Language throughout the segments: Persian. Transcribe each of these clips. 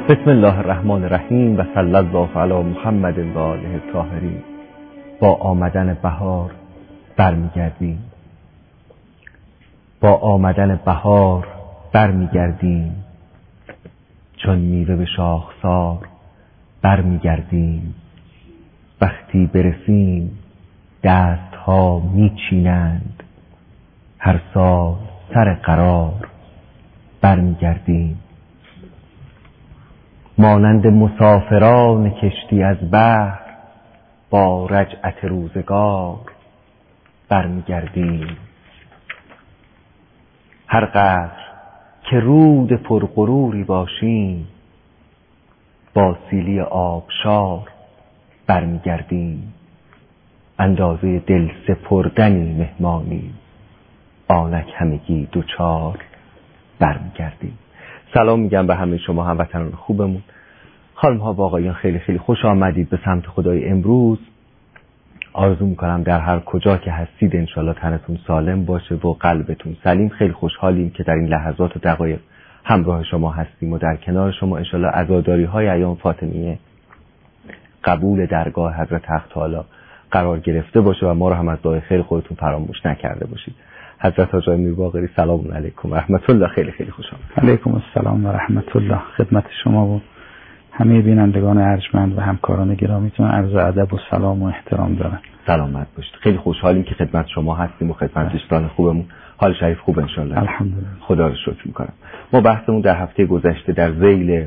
بسم الله الرحمن الرحیم و صلی الله علی محمد و آله الطاهرین. با آمدن بهار برمیگردیم، با آمدن بهار برمیگردیم، چون میوه به شاخسار برمیگردیم. وقتی برسیم دست ها میچینند، هر سال سر قرار برمیگردیم. مانند مسافران کشتی از بحر، با رجعت روزگار برمیگردیم. هر قدر که رود پرغروری باشیم، با سیلی آبشار برمیگردیم. اندازه دل سپردنی مهمانیم، آنک همگی دوچار برمیگردیم. سلام میگم به همه شما هموطنان خوبمون. خانم ها و آقایان، خیلی خیلی خوش آمدید به سمت خدای امروز. آرزو میکنم در هر کجا که هستید انشالله تنتون سالم باشه و قلبتون سلیم. خیلی خوشحالیم که در این لحظات و دقایق همراه شما هستیم و در کنار شما انشالله عزاداری های ایام فاطمیه قبول درگاه حضرت حق تعالی قرار گرفته باشه و ما رو هم از دعای خیر خودتون فراموش نکرده باشید. حضرت حاج میر باقری سلام علیکم و رحمت الله. خیلی خیلی خوش آمدید. علیکم السلام و رحمت الله. خدمت شما و همه بینندگان ارجمند و همکاران گرامیتون عرض ادب و سلام و احترام دارم. سلامت باشید. خیلی خوشحالیم که خدمت شما هستیم و خدمت دوستان خوبمون. حال شریف خوب انشالله؟ الحمدلله. خدا رو شکر میکنم. ما بحثمون در هفته گذشته در ذیل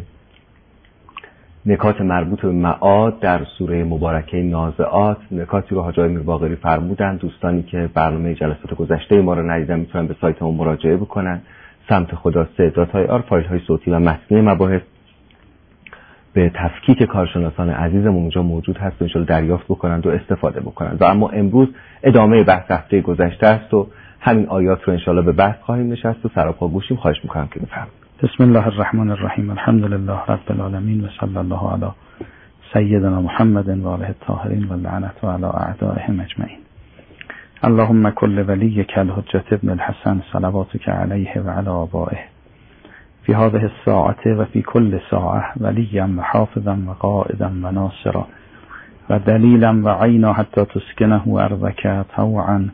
نکات مربوط به معاد در سوره مبارکه نازعات، نکاتی رو حاج میر باقری فرمودن. دوستانی که برنامه جلسات گذشته ما رو ندیدن میتونن به سایت ما مراجعه بکنن. سمت خدا .ir فایل های صوتی و متنی مباحث به تفکیک کارشناسان عزیزمون اونجا موجود هست و انشالله دریافت بکنند و استفاده بکنند. و اما امروز ادامه بحث هفته گذشته است و همین آیات رو انشالله به بحث خواهیم نشست و سراپا گوشیم. خواهش میکنم که بفرمایید. بسم الله الرحمن الرحیم. الحمدلله رب العالمین و صلی الله علی سیدنا محمد و آله الطاهرین و لعنت علی اعدائهم اجمعین. اللهم كل وليك الحجة ابن الحسن صلواتك عليه وعلى آبائه في هذه الساعة وفي كل ساعة وليا وحافظا وقائدا وناصرا ودليلا وعينا حتى تسكنه أرضك طوعا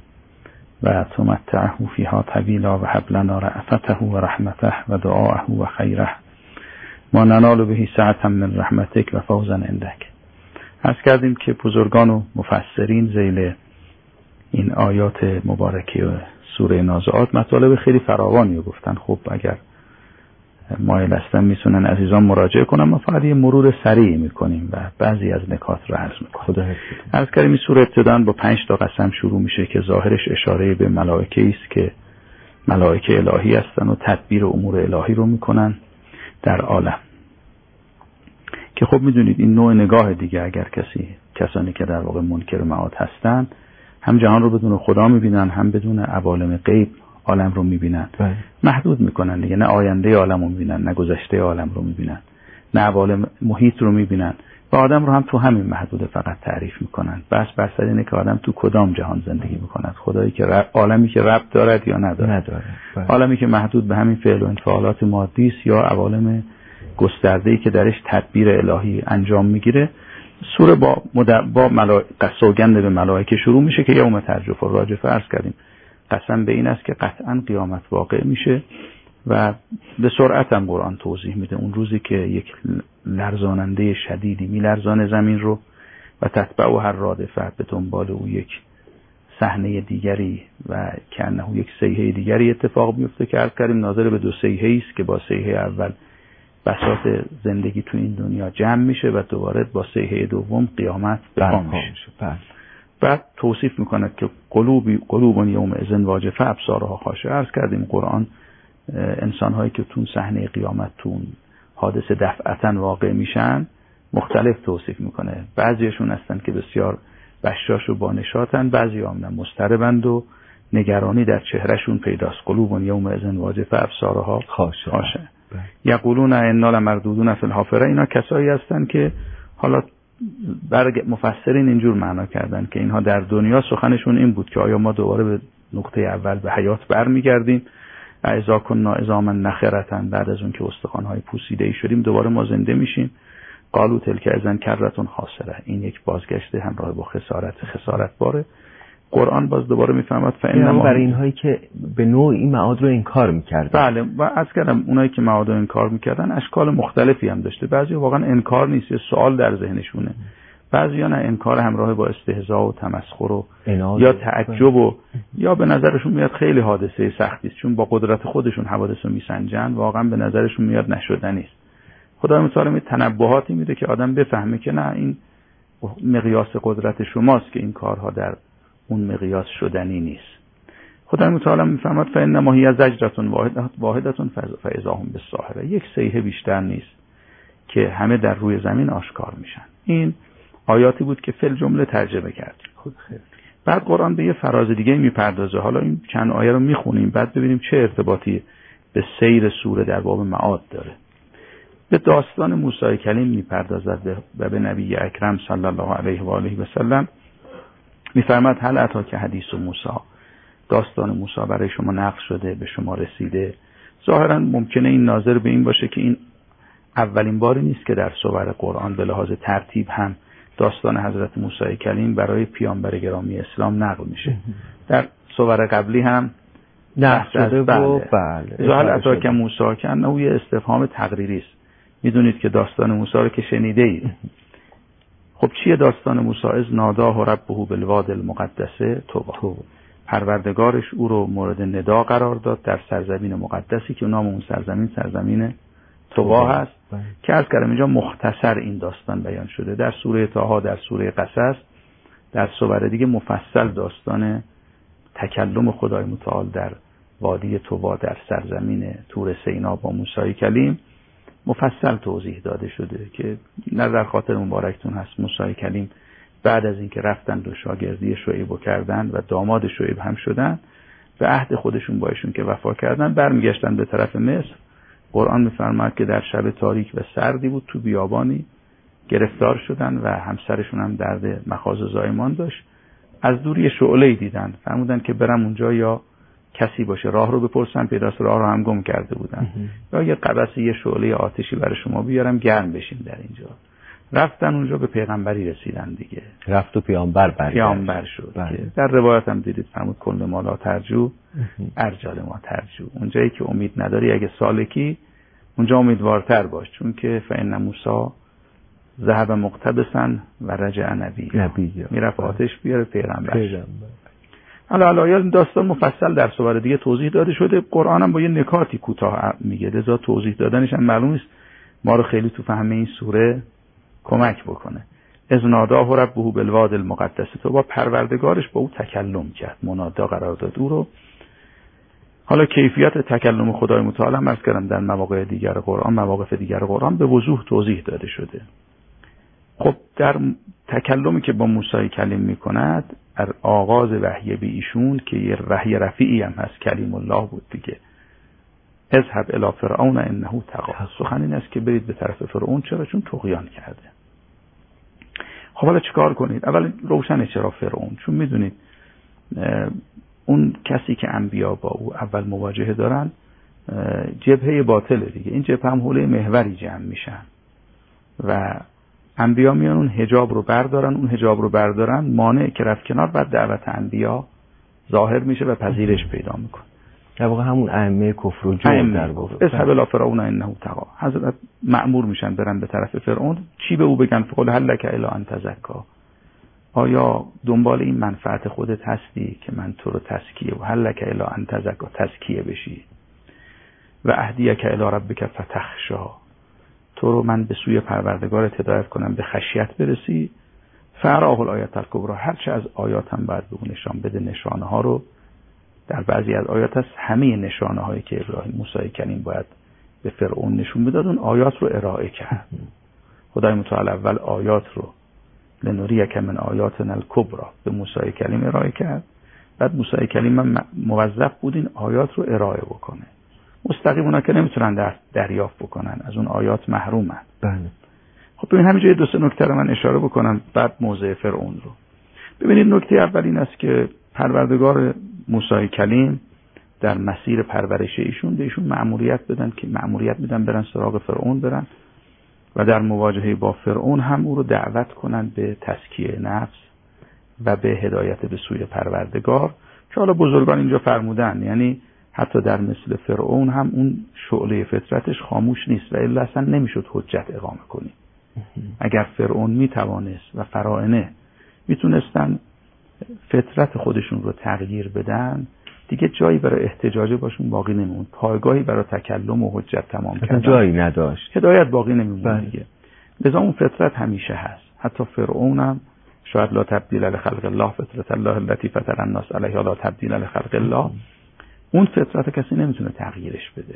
وتمتعه فيها طويلا وهب لنا رأفته ورحمته ودعاءه وخيره ما ننال به سعة من رحمتك و فوزا عندك. عرض کردیم که بزرگان و مفسرین ذیل این آیات مبارکه سوره نازعات مطالب خیلی فراوانی رو گفتن. خب اگر مایل هستن میتونن عزیزان مراجعه کنن. ما فقط یه مرور سریع میکنیم و بعضی از نکات رو عرض میکنیم. عرض کردیم این سوره ابتداً با 5 تا قسم شروع میشه که ظاهرش اشاره به ملائکه است که ملائکه الهی هستن و تدبیر امور الهی رو میکنن در عالم. که خب میدونید این نوع نگاه دیگه، اگر کسانی که در واقع منکر معاد هستن هم جهان رو بدون خدا میبینن، هم بدون عوالم غیب عالم رو میبینن. محدود میکنن دیگه، نه آینده عالم رو میبینن، نه گذشته عالم رو میبینن، نه عوالم محیط رو میبینن و آدم رو هم تو همین محدوده فقط تعریف میکنن. بس بر سر اینه که آدم تو کدام جهان زندگی میکند، خدایی که عالمی که ربط دارد یا نداره. عالمی که محدود به همین فعل و انفعالات مادی است یا عوالم گسترده‌ای که درش تدبیر الهی انجام میگیره. سوره با سوگند به ملائکه شروع میشه که یوم ترجف الراجفه. عرض کردیم قسم به این است که قطعا قیامت واقع میشه و به سرعت هم قرآن توضیح میده اون روزی که یک لرزاننده شدیدی میلرزانه زمین رو و تتبع هر رادفه، به دنبال او یک صحنه دیگری و که انه یک صیحه دیگری اتفاق میفته که عرض کردیم ناظر به 2 صیحه است که با صیحه اول بساط زندگی تو این دنیا جمع میشه و دوباره با صیحه دوم قیامت برپا میشه. بعد توصیف میکنه که قلوب یوم اذن واجفه ابصارها خاشعه. عرض کردیم قرآن انسان‌هایی که تو صحنه قیامت تو حادثه دفعتاً واقع میشن مختلف توصیف میکنه. بعضیشون هستن که بسیار بشاش و بانشاتن، بعضی هم مضطربند و نگرانی در چهرهشون پیداست. قلوب یوم اذن واجفه ابصارها خاشعه. یقولون انا لمردودون فی الحافره. اینا کسایی هستن که حالا مفسرین اینجور معنا کردن که اینها در دنیا سخنشون این بود که آیا ما دوباره به نقطه اول به حیات برمیگردیم اذا کنا عظاما نخرة، بعد از اون که استخوان‌های پوسیده‌ای شدیم دوباره ما زنده میشیم. قالوا تلک اذا کرة خاسرة، این یک بازگشت همراه با خسارت باره. قرآن باز دوباره میفهمد فانما برای اینهایی که به نوع این معاد رو انکار میکردن. بله، و از کردم اونایی که معاد رو انکار میکردن اشکال مختلفی هم داشته. بعضی واقعا انکار نیست، یه سوال در ذهنشونه. بعضیا نه، انکار همراه با استهزاء و تمسخر و یا تعجب و یا به نظرشون میاد خیلی حادثه سختی است، چون با قدرت خودشون حوادث رو میسنجن، واقعا به نظرشون میاد نشدنی است. خدا متعال می تنبهاتی میده که آدم بفهمه که نه، این مقیاس قدرت شماست که این کارها در اون مقیاس شدنی نیست. خدا متعال میفهمد فانما هی زجرة واحدة فاذا هم بالساهرة، یک صیحه بیشتر نیست که همه در روی زمین آشکار میشن. این آیاتی بود که فل جمله ترجمه کردیم. بعد قرآن به یه فراز دیگه میپردازه. حالا این چند آیه رو میخونیم بعد ببینیم چه ارتباطی به سیر سوره در باب معاد داره. به داستان موسی کلیم میپردازد و به نبی اکرم صلی الله علیه و آله و سلم میفرماد هل اتاک حدیث موسی، داستان موسی برای شما نقل شده، به شما رسیده. ظاهرا ممکنه این ناظر به این باشه که این اولین باری نیست که در سور قرآن به لحاظ ترتیب هم داستان حضرت موسی کلیم برای پیامبر گرامی اسلام نقل میشه. در سور قبلی هم نقل شده. بله. هل اتاک موسی که انه یه استفهام تقریری است. میدونید که داستان موسی رو که شنیده اید. خب چیه داستان موسی؟ از ناداه ربه بالواد المقدسه طوبا، پروردگارش او رو مورد ندا قرار داد در سرزمین مقدسی که نام اون سرزمین طوبا هست که از کردم اینجا مختصر این داستان بیان شده. در سوره طه، در سوره قصص، در سور دیگه مفصل داستان تکلم خدای متعال در وادی طوبا در سرزمین طور سینا با موسی کلیم مفصل توضیح داده شده که نظر خاطر مبارکتون هست. موسی کلیم بعد از اینکه رفتن و شاگردی شعیب کردن و داماد شعیب هم شدن، به عهد خودشون با ایشون که وفا کردن برمیگشتن به طرف مصر. قرآن می‌فرماید که در شب تاریک و سردی بود، تو بیابانی گرفتار شدن و همسرشون هم درد مخاض زایمان داشت. از دوری شعله‌ای دیدن، فرمودن که برم اونجا یا کسی باشه راه رو بپرسن، پیداست راه رو هم گم کرده بودن، یا یه قبس یه شعله آتشی برای شما بیارم گرم بشین در اینجا. رفتن اونجا به پیغمبری رسیدن دیگه، رفت و پیامبر شد. در روایت هم دیدید فرمود کل ما لا ترجو ارجل ما ترجو، اونجایی که امید نداری اگه سالکی اونجا امیدوارتر باش، چون که فإن موسی ذهب مقتبسا و رجع نبی، میرفت آتش بیاره پیغمبر. حالا داستان مفصل در سور دیگه توضیح داده شده. قرآن هم با یه نکاتی کوتاه میگه، لذا توضیح دادنش هم معلوم است ما رو خیلی تو فهم این سوره کمک بکنه. از ناداه ربه بالواد المقدس، تو با پروردگارش با او تکلم کرد، منادا قرار داد او رو. حالا کیفیت تکلم خدای متعال هم عرض کردم در مواقع دیگر قرآن به وضوح توضیح داده شده. خب در تکلمی که با موسی کلیم میکند، در آغاز وحی به ایشون که یه وحی رفیعی هم هست، کلیم الله بود دیگه، اذهب الی فرعون انه طغی، سخن این است که برید به طرف فرعون. چرا؟ چون طغیان کرده. خب حالا چیکار کنید؟ اول روشنه چرا فرعون، چون میدونید اون کسی که انبیا با او اول مواجهه دارن جبهه باطله دیگه. این جبهه هم حوله محوری جمع میشن و انبیا میان اون حجاب رو بردارن، مانع که رفت کنار، بعد دعوت انبیا ظاهر میشه و پذیرش پیدا میکنه. در واقع همون ائمه کفر و جور در واقع. اذهب الی فرعون انه طغی، حضرت مأمور میشن برن به طرف فرعون. چی به او بگن؟ فقل هل لک الی ان تزکی، آیا دنبال این منفعت خودت هستی که من تو رو تزکیه و هل لک الی ان تزکی، تزکیه بشی، و اهدیک الی ربک فتخشی، تو رو من به سوی پروردگارت هدایت کنم به خشیت برسی. فراه الآیات الکبری، هرچه از آیات هم باید به اون نشان بده. نشانه ها رو در بعضی از آیات هست همه نشانه هایی که ابراهیم موسی کلیم باید به فرعون نشون بداد اون آیات رو ارائه کرد. خدای متعال اول آیات رو لنریک من آیاتنا الکبری به موسی کلیم ارائه کرد، بعد موسی کلیم هم موظف بود این آیات رو ارائه بکنه. مستقیم اونا که نمیتونن دریافت بکنن، از اون آیات محرومن. بله. خب ببین همینجا دو سه نکته رو من اشاره بکنم، بعد موضع فرعون رو ببینید. نکته اول این است که پروردگار موسی کلیم در مسیر پرورش ایشون به ایشون مأموریت بدن که مأموریت میدن برن سراغ فرعون برن و در مواجهه با فرعون هم او رو دعوت کنن به تزکیه نفس و به هدایت به سوی پروردگار، که حالا بزرگان اینجا فرمودن یعنی حتی در مثل فرعون هم اون شعله فطرتش خاموش نیست و الا اصلا نمیشد حجت اقامه کنی. اگر فرعون میتوانست و فراعنه میتونستن فطرت خودشون رو تغییر بدن، دیگه جایی برای احتجاج باشون باقی نمیموند، پایگاهی برای تکلم و حجت تمام کردن جایی نداشت، هدایت باقی نمیموند دیگه. لذا اون فطرت همیشه هست. حتی فرعون هم شاید لا تبدیل لخلق الله فطرت الله التي فطر الناس علیها لا تبدیل لخلق الله، اون فطرت کسی نمیتونه تغییرش بده.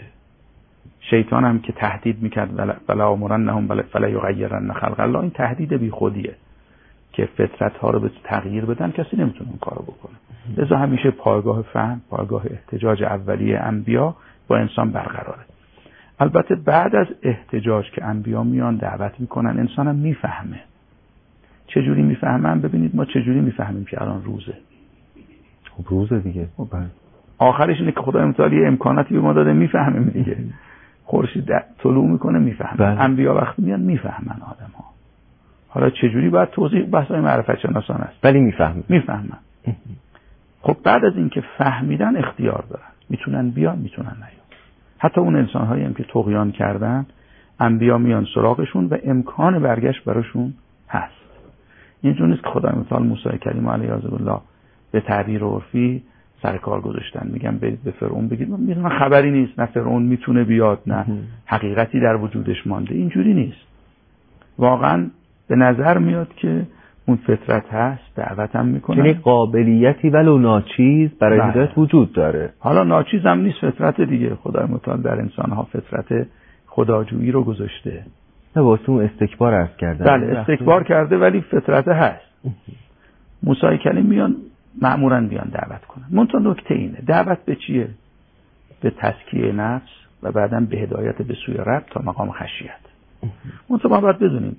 شیطان هم که تهدید میکرد ولا امرنهم فلا یغیرن خلق الله، این تهدید بی خودیه که فطرت ها رو به تغییر بدن، کسی نمیتونه اون کارو بکنه. لذا همیشه پایگاه فهم، پایگاه احتجاج اولیه انبیا با انسان برقراره. البته بعد از احتجاج که انبیا میان دعوت میکنن، انسان هم میفهمه. چجوری میفهمن؟ ببینید ما چجوری میفهمیم که الان روزه. خب روزه دیگه. آخرش اینه که خدای متعال یه امکاناتی به ما داده میفهمیم دیگه. خورشید طلوع میکنه میفهمن. انبیا وقتی میان میفهمن آدم‌ها. حالا چجوری باید توضیح بحثای معرفت شناسان است، ولی میفهمن. خب بعد از اینکه فهمیدن اختیار دارن، میتونن بیان میتونن نیان. حتی اون انسان‌هایی هم که طغیان کردن، انبیا میان سراغشون و امکان برگشت براشون هست. اینجوری نیست که خدای متعال موسی کلیم علیه الله به تعبیر عرفی سر کار گذاشتن، میگن برید به فرعون بگید من خبری نیست، نه فرعون میتونه بیاد، نه حقیقتی در وجودش مانده. اینجوری نیست. واقعا به نظر میاد که اون فطرت هست، دعوت هم میکنه، یعنی قابلیتی ولو ناچیز برای هدایت وجود داره. حالا ناچیز هم نیست فطرت دیگه. خدای متعال در انسانها فطرت خداجویی رو گذاشته. نه واسه اون استکبار عرض کردن. بله استکبار کرده ولی فطرت هست. موسی کلیم میان مأمورن بیان دعوت کنن. منتها نکته اینه، دعوت به چیه؟ به تزکیه نفس و بعداً به هدایت به سوی رب تا مقام خشیت. منتها ما باید بدونیم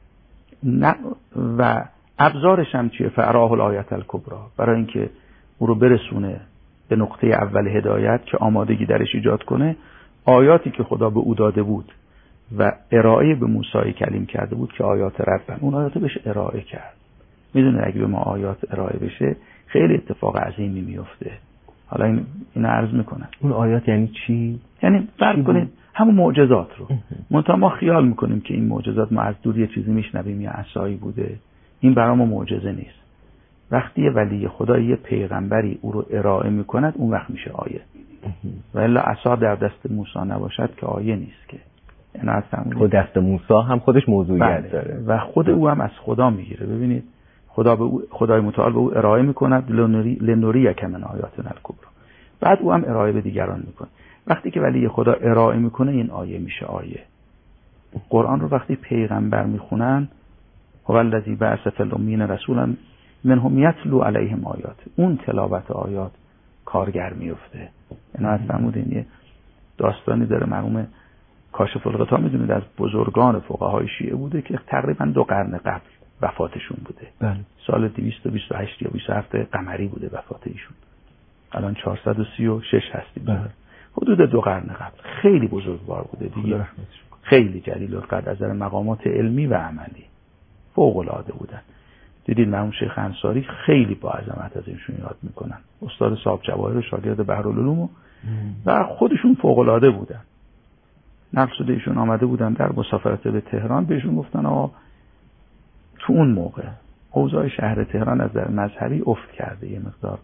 و ابزارش هم چیه؟ فاراه الآیت الکبری، برای اینکه او رو برسونه به نقطه اول هدایت که آمادگی درش ایجاد کنه، آیاتی که خدا به او داده بود و ارائه به موسی کلیم کرده بود که آیات ربن، اون آیات بهش ارائه کرد. میدونه اگه به ما آیات ارائه بشه خیلی اتفاق عظیمی میفته. حالا اینو عرض میکنم. اون آیات یعنی چی؟ یعنی فرض کنید همون معجزات رو. منتها ما خیال میکنیم که این معجزات ما از دور یه چیزی میشنویم یا عصایی بوده. این برای ما معجزه نیست. وقتی یه ولی خدا یه پیغمبری او رو ارائه میکند، اون وقت میشه آیه. و الا عصا در دست موسی نباشد که آیه نیست که. اینا اصلا خود دست موسی هم خودش موضوعیت داره و خود او هم از خدا میگیره. ببینید خدای متعال به او ارائه میکند لنوریک من آیاتنا الکبری، بعد او هم ارائه به دیگران میکنه. وقتی که ولی خدا ارائه میکنه این آیه میشه آیه. قرآن رو وقتی پیغمبر میخونن، هو الذی بعث فی الامین رسولا منهم یتلو علیهم آیات، اون تلاوت آیات کارگر میفته. اینا از فرمودین یه داستانی داره مرحوم کاشف الغطا، میدونید از بزرگان فقهای شیعه بوده که تقریبا 2 قرن قبل وفاتشون بوده. بله. سال 228 یا 27 قمری بوده وفات ایشون. الان 436 هستی. بله. حدود 2 قرن قبل. خیلی بزرگوار بوده دیگه. خیلی جلیل القدر از نظر مقامات علمی و عملی. فوق العاده بودن. دیدید مرحوم شیخ انصاری خیلی با عظمت از اینشون یاد میکنن. استاد صاحب جواهر شاگرد بحرالعلوم و خودشون فوق العاده بودن. نقل شده ایشون آمده بودن در مسافرت به تهران، بهشون گفتن آقا تو اون موقع اوضاع شهر تهران از نظر مذهبی افت کرده، یه مقدار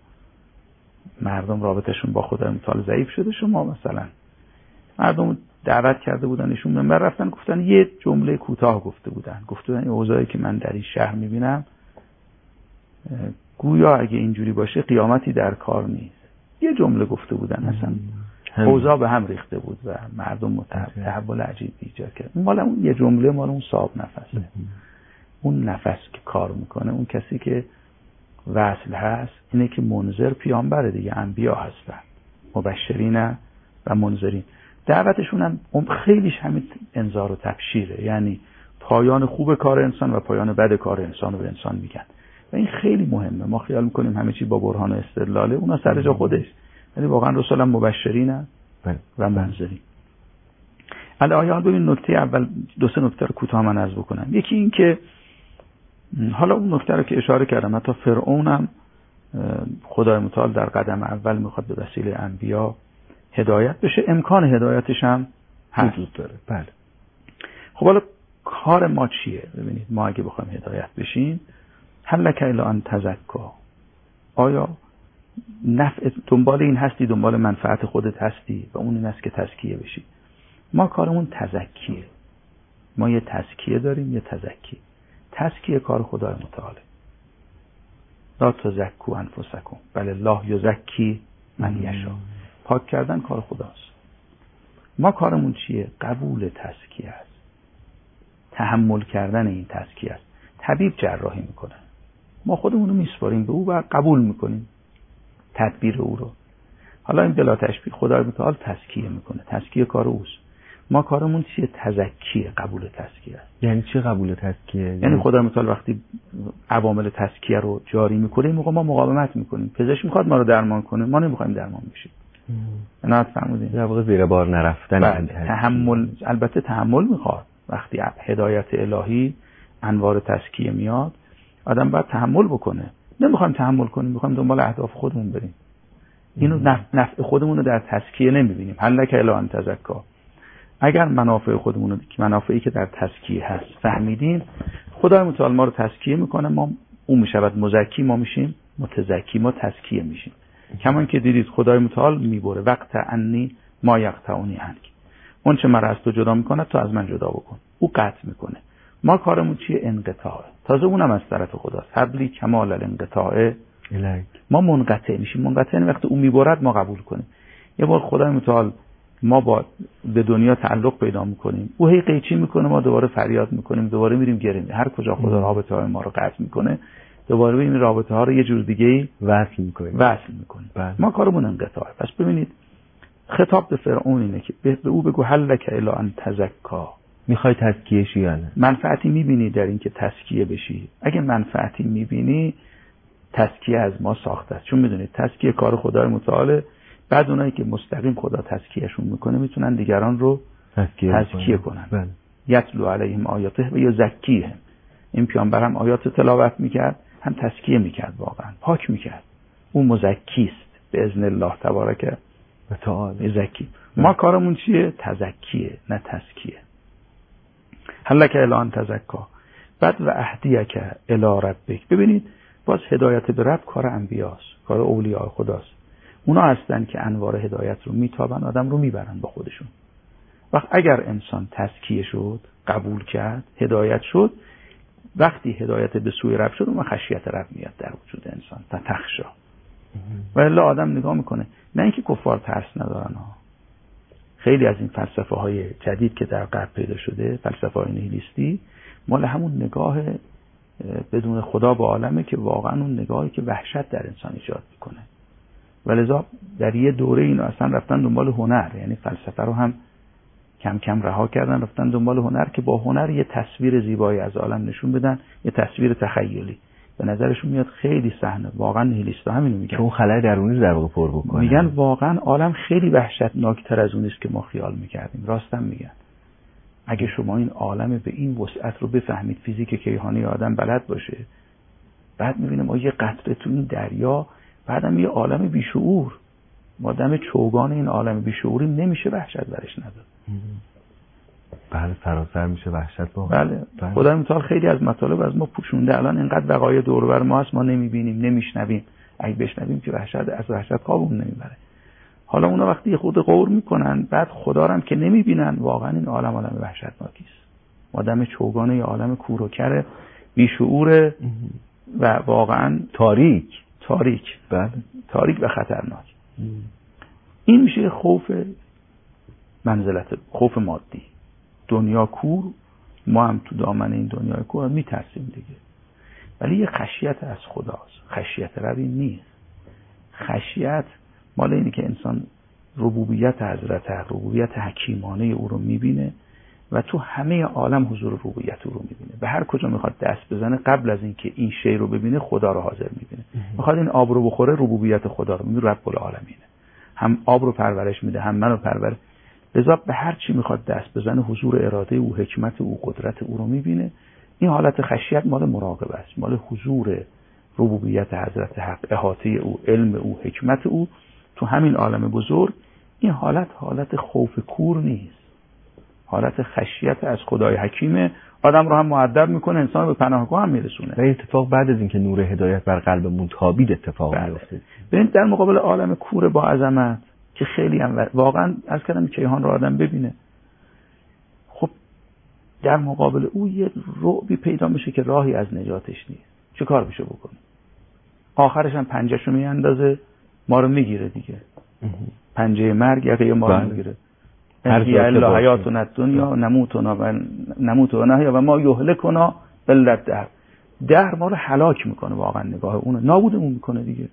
مردم رابطشون با خدای متعال ضعیف شده. شما مثلا مردم دعوت کرده بودن ایشون منبر رفتن، گفتن یه جمله کوتاه گفته بودن این اوضاعی که من در این شهر میبینم گویا اگه اینجوری باشه قیامتی در کار نیست. یه جمله گفته بودن، مثلا اوضاع به هم ریخته بود و مردم تحول عجیب ایجاد کرد. مال اون یه جمله مال اون صاحب نفسه. اون نفس که کار میکنه، اون کسی که وصل هست اینه که منذر پیامبره دیگه، انبیا هستن، مبشرین و منذرین. دعوتشون هم خیلیش همین انذار و تبشیره، یعنی پایان خوب کار انسان و پایان بد کار انسان رو به انسان میگن و این خیلی مهمه. ما خیال میکنیم همه چی با برهان و استدلاله، اونا سر جا خودش، یعنی واقعا رسولا مبشرین و منذرین. الآیه ببین نکته اول 2-3 نکته رو کوتاه من عرض بکنم. یکی این که حالا اون نکته رو که اشاره کردم، حتی فرعون هم خدای متعال در قدم اول میخواد به وسیله انبیا هدایت بشه، امکان هدایتش هم وجود داره. بله. خب حالا کار ما چیه؟ ببینید ما اگه بخوایم هدایت بشیم، هلک الی ان تزکا، آیا نفع دنبال این هستی، دنبال منفعت خودت هستی و اون این است که تزکیه بشی؟ ما کارمون تزکیه. ما یه تزکیه داریم، یه تزکی. تزکیه کار خدای متعاله. لا تزکوا انفسکم بل الله یزکی من یشاء. پاک کردن کار خداست. ما کارمون چیه؟ قبول تزکیه است، تحمل کردن این تزکیه است. طبیب جراحی میکنه، ما خودمون رو میسپاریم به او و قبول میکنیم تدبیر او رو. حالا این بلا تشبیه خدای متعال تزکیه میکنه، تزکیه کار اوست. ما کارمون چیه؟ تزکیه، قبول تزکیه است. یعنی چی قبول تزکیه؟ یعنی خدای متعال وقتی عوامل تزکیه رو جاری میکنه، این موقع ما مقاومت میکنیم. پزشک میخواد ما رو درمان کنه، ما نمیخوایم درمان بشیم. نه فهمیدین؟ در واقع زیر بار نرفتن. تحمل، البته تحمل میخواد. وقتی هدایت الهی انوار تزکیه میاد، آدم باید تحمل بکنه. نمیخوایم تحمل کنیم، میخوایم دنبال اهداف خودمون بریم. اینو نفع خودمون رو در تزکیه نمیبینیم. هلک الی ان تزکا. اگر منافع خودمون رو، منافعی که در تزکیه هست فهمیدیم، خدای متعال ما رو تزکیه میکنه، ما اون میشود مزکی، ما میشیم متزکی، ما تزکیه میشیم. کمان که دیدید خدای متعال میبره وقت انی ما یقطعونی عنک، اون چه مرا از تو جدا میکنه تو از من جدا بکن. او قطع میکنه. ما کارمون چیه؟ انقطاع. تازه اونم از طرف خداست. حبلی کمال الانقطاع الک. ما منقطع میشیم. منقطع یعنی وقتی اون میبرد ما قبول کنیم. یه بار خدای متعال ما با به دنیا تعلق پیدا میکنیم، او هی قیچی میکنه، ما دوباره فریاد میکنیم، دوباره میریم گریم. هر کجا خدا رابطه های ما رو قطع میکنه، دوباره این رابطه ها رو یه جور دیگه وصل میکنیم. ما کارمون انقطاع. پس ببینید خطاب به فرعون اینه که به او بگو هلک الی ان تزکا. میخوای تزکیه شی یا نه؟ منفعتی میبینی در این که تزکیه بشی؟ اگه منفعتی میبینی، تزکیه از ما ساخته است. چون میدونید تزکیه کار خدای متعاله. بعد اونایی که مستقیم خدا تزکیهشون میکنه میتونن دیگران رو تزکیه کنن. یتلو علیهم آیاته و یزکیهم. این پیامبر هم آیات تلاوت میکرد، هم تزکیه میکرد، واقعا پاک میکرد. اون مزکیست به اذن الله تبارک و تعالی. زکی. ما کارمون چیه؟ تزکیه، نه تزکیه. هلک الی ان تزکا. بعد و اهدیک الی ربک. ببینید باز هدایت به رب کار انبیاست، کار اولیاء خداست. اونا هستن که انوار هدایت رو میتابن، آدم رو میبرن با خودشون. وقت اگر انسان تزکیه شد، قبول کرد، هدایت شد، وقتی هدایت به سوی رب شد، اون خشیت رب میاد در وجود انسان تا تخشا. و الا آدم نگاه میکنه، نه اینکه کفار ترس ندارن ها. خیلی از این فلسفه های جدید که در غرب پیدا شده، فلسفه های نیهیلیستی، مال همون نگاه بدون خدا به عالمه که واقعا اون نگاهی که وحشت در انسان ایجاد میکنه. ولذا در یه دوره اینو اصلا رفتن دنبال هنر، یعنی فلسفه رو هم کم کم رها کردن، رفتن دنبال هنر که با هنر یه تصویر زیبایی از عالم نشون بدن، یه تصویر تخیلی. به نظرشون میاد خیلی صحنه. واقعا نیهیلیست‌ها همینو میگن، اون خلأ درونی در واقع پر بکنه. میگن واقعا عالم خیلی وحشتناکتر از اون است که ما خیال میکردیم. راستم میگن. اگه شما این عالم به این وسعت رو بفهمید، فیزیک کیهانی آدم بلد باشه، بعد میبینیم ما یه قطره تو این دریا، بعدم یه عالم بیشعور، ما دم چوگان این عالم بیشعوری، نمیشه وحشت برش نداد. بله سراسر میشه وحشت با. بله. خدای متعال خیلی از مطالب از ما پوشونده. الان اینقدر وقایع دور و بر ما هست، ما نمیبینیم، نمیشنویم. اگه بشنویم که از وحشت خوابمون نمیبره. حالا اونا وقتی خود غور میکنن، بعد خدا رو هم که نمیبینن، واقعا این عالم وحشتناکی است. ما دم چوگان یه عالم کور و کر بیشعور و واقعا تاریک. بله. تاریک و خطرناک. این میشه خوف منزلت، خوف مادی. دنیا کور، ما هم تو دامن این دنیای کور میترسیم دیگه. ولی یه خشیت از خداست. خشیت ربی نیست. خشیت مال اینه که انسان ربوبیت حضرت، ربوبیت حکیمانه او رو میبینه و تو همه عالم حضور ربوبیت او رو میبینه. به هر کجا میخواد دست بزنه، قبل از اینکه این شی رو ببینه، خدا رو حاضر میبینه. میخواد این آب رو بخوره، ربوبیت خدا رو میبینه، رب العالمینه. هم آب رو پرورش میده، هم منو پرورش. لذا به هر چی میخواد دست بزنه حضور اراده او، حکمت او، قدرت او رو میبینه. این حالت خشیت مال مراقبه است، مال حضور ربوبیت حضرت حق، احاطه او، علم او، حکمت او تو همین عالم بزرگ. این حالت خوف کور نیست، حالت خشیت از خدای حکیمه. آدم رو هم مؤدب میکنه، انسان به پناهگاه هم میرسونه. و اتفاق بعد از اینکه نور هدایت بر قلبمون تابید اتفاق میفته. ببین در مقابل عالم کور با عظمت که خیلی هم واقعا از کلام کیهان رو آدم ببینه، خب در مقابل او یه رعبی پیدا میشه که راهی از نجاتش نیست. چه کار میشه بکنه؟ آخرش هم پنجهشو میاندازه ما رو میگیره دیگه. پنجه مرگ یقه ما رو میگیره. هرگی الا حیاتنا دنیا نموت و نحیا و ما یهلکنا الا الدهر. دهر ما رو هلاک میکنه، واقعا نگاه اون نابودمون میکنه دیگه.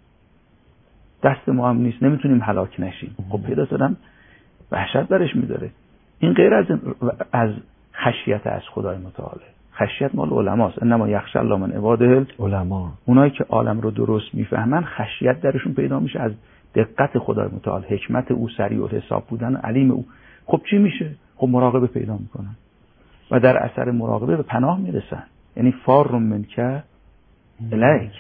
دست ما هم نیست، نمیتونیم هلاک نشیم. خب پیدا شدن وحشت برش میداره. این غیر از خشیت از خدای متعال. خشیت مال علماست. انما یخشی الله من عباده العلماء. اونایی که عالم رو درست میفهمن خشیت درشون پیدا میشه از دقت خدای متعال، حکمت او، سریع الحساب بودن، علیم او. خب چی میشه؟ خب مراقبه پیدا میکنن و در اثر مراقبه به پناه میرسن. یعنی فار منک الیک.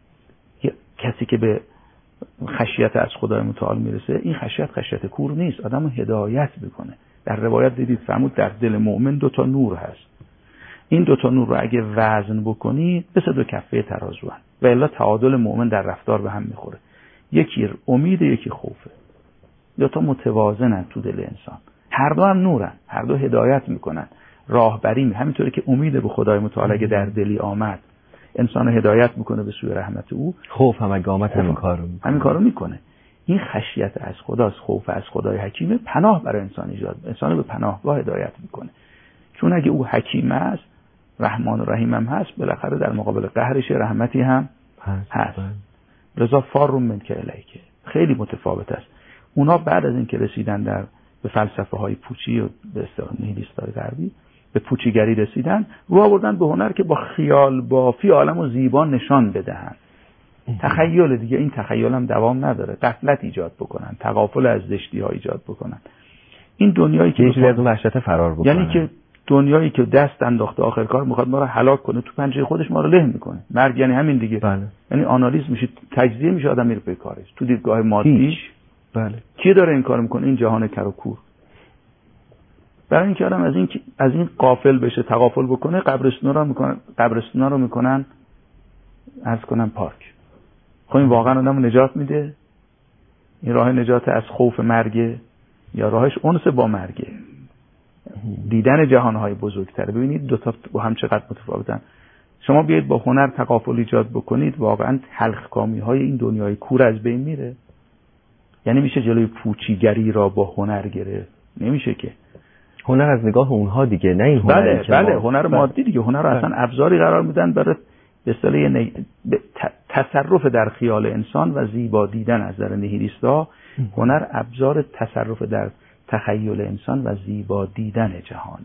کسی که به خشیت از خدای متعال میرسه، این خشیت کور نیست، آدمو هدایت میکنه. در روایت دیدید فرمود در دل مؤمن 2 نور هست. این 2 نور رو اگه وزن بکنی مثل 2 کفه ترازو هست و الا تعادل مؤمن در رفتار به هم میخوره. یکی امید، یکی خوفه. 2 متوازنن تو دل انسان. هر دو هم نورن، هر دو هدایت میکنن، راهبری. همینطوری که امید به خدای متعال اگه در دلی آمد انسان رو هدایت میکنه به سوی رحمت او، خوف هم اگه آمد همین کارو میکنه. این خشیت از خداست، خوف از خدای حکیمه، پناه برای انسان ایجاد، انسان به پناهگاه هدایت میکنه. چون اگه او حکیم است، رحمان و رحیم هم هست، بالاخره در مقابل قهرش رحمتی هم هست. لذا فار منک الیک خیلی متفاوت است. اونا بعد از اینکه رسیدن به فلسفه های پوچی و به اصطلاح نیهیلیست‌های غربی، به پوچیگری رسیدن، رو آوردن به هنر که با خیال بافی عالمو زیبا نشان بدهن. تخیل دیگه. این تخیل هم دوام نداره. غفلت ایجاد بکنن، تغافل از زشتی‌ها ایجاد بکنن. این دنیایی که یه چیزی از اون وحشت فرار بکنه، یعنی که دنیایی که دست انداخته آخر کار میخواد ما رو هلاک کنه، تو پنجه خودش ما رو له میکنه. مرگ یعنی همین دیگه. بله. یعنی آنالیز میشه، تجزیه میشه، آدم میره به کارش. تو دیدگاه مادی بله. کی داره این کارو میکنه؟ این جهان کر و کور. برای اینکه آدم از این غافل بشه، تغافل بکنه، قبرستونا رو میکنن عرض کنم پارک. خب این واقعا آدمو نجات میده؟ این راه نجات از خوف مرگ یا راهش انس با مرگ؟ دیدن جهانهای بزرگتر. ببینید 2 تا با هم چقدر متفاوتن. شما بیاید با هنر تغافل ایجاد بکنید، واقعا تلخکامی‌های این دنیای کور از بین میره. یعنی میشه جلوی پوچیگری را با هنر گرفت؟ نمیشه که. هنر از نگاه اونها دیگه، نه این هنری که بله هنر مادی دیگه. هنر رو اصلا ابزاری قرار میدن برای به اصطلاح تصرف در خیال انسان و زیبا دیدن. از نظر نیهیلیستا هنر ابزار تصرف در تخیل انسان و زیبا دیدن جهانه.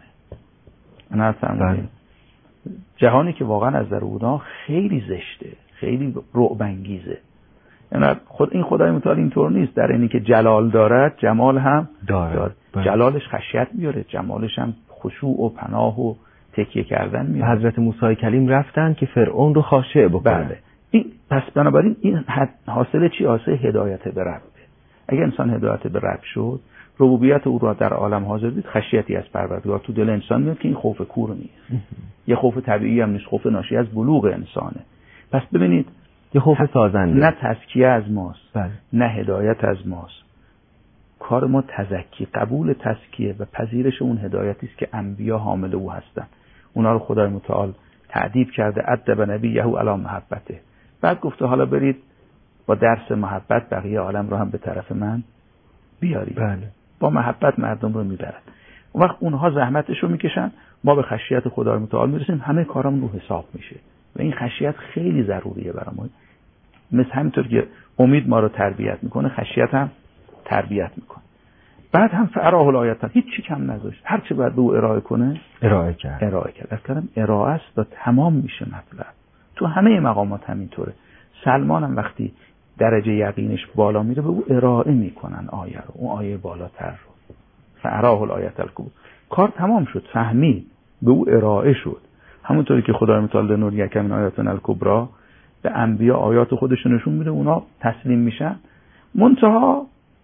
بله. جهانی که واقعا از نظر اونا خیلی زشته، خیلی رعب انگیزه. یعنی این خدای متعال اینطور نیست. در اینی که جلال دارد جمال هم دارد. جلالش خشیت میاره، جمالش هم خشوع و پناه و تکیه کردن میاره. حضرت موسی کلیم رفتن که فرعون رو خاشع بکنن. بله. این پس بنابراین این حاصل چی؟ حاصل هدایت به رب. اگه انسان هدایت به رب شد، ربوبیت او را در عالم حاضر دید، خشیتی از پروردگار تو دل انسان میاد که این خوف کور نیست. یه خوف طبیعی هم نیست، خوف ناشی از بلوغ انسانه. پس ببینید یه خوف سازنده. نه تزکیه از ماست، بله. نه هدایت از ماست. کار ما تزکی، قبول تزکیه و پذیرش اون هدایتی است که انبیا حامل او هستند. اونا رو خدای متعال تعدیب کرده، ادب نبیه علی محبته. بعد گفته حالا برید با درس محبت بقیه عالم رو هم به طرف من بیارید. بله. با محبت مردم رو میبرد. اون وقت اونها زحمتش رو میکشن، ما به خشیت خدای متعال میرسیم، همه کارام رو حساب میشه. و این خشیت خیلی ضروریه برای ما. مثل همینطور که امید ما رو تربیت میکنه، خشیت هم تربیت میکنه. بعد هم فعراه الایات، هیچ چی کم نذاشت، هر چه باید به او ارائه کنه ارائه کرد. اصلا ارائه است و تمام میشه مطلب. تو همه مقامات همینطوره. سلمان هم وقتی درجه یقینش بالا میره به او ارائه میکنن آیه رو، اون آیه بالاتر رو. فاراه الآیت الکبری. کار تمام شد، فهمید، به او ارائه شد. همونطوری که خدای متعال نوریک من آیاتنا الکبری به انبیا آیات خودش نشون میده، اونا تسلیم میشن. منتها